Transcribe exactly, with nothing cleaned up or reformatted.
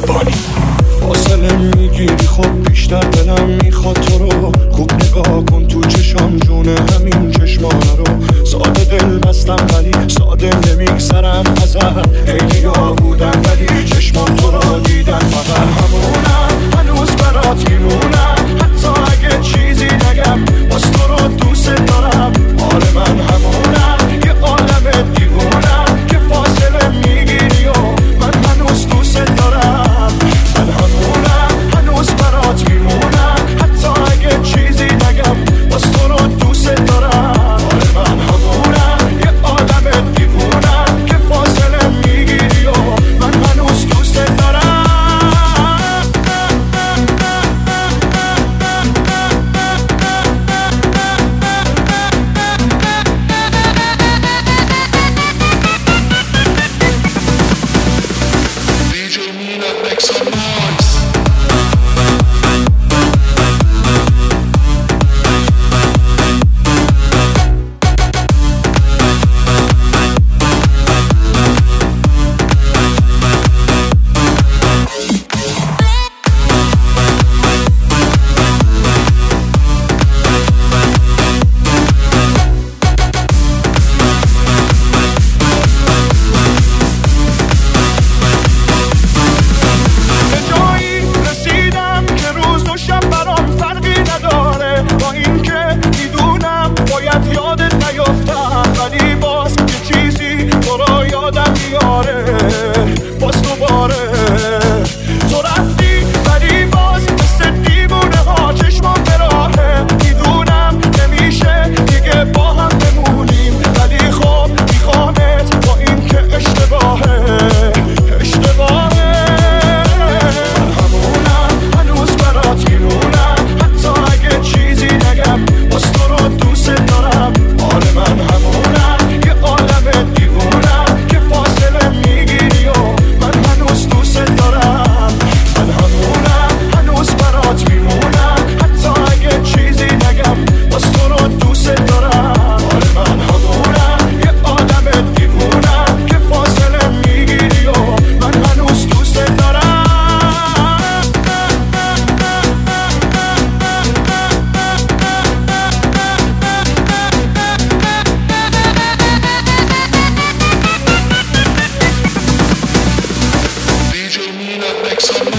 بانی. فاصله میگیری خب بیشتر دلم میخواد تو رو. خوب نگاه کن تو چشام جون همین چشمانه رو. ساده دل بستم ولی ساده نمیگذرم ازت. خیلی ها بودم ولی چشمام تو رو دیدن فقط. همونم هنوز برات میمونم حتی اگه چیزی نگم. باز تو رو دوست دارم. آره من همونم یه عالم دیوونم که فاصله میگیری و من هنوز دوست دارم. من همونم هنوز برات میمونم حتی اگه چیزی نگم. باز تو رو دوست دارم. آره من همونم یه عالم دیوونم که فاصله میگیری و من هنوز دوست دارم. Make some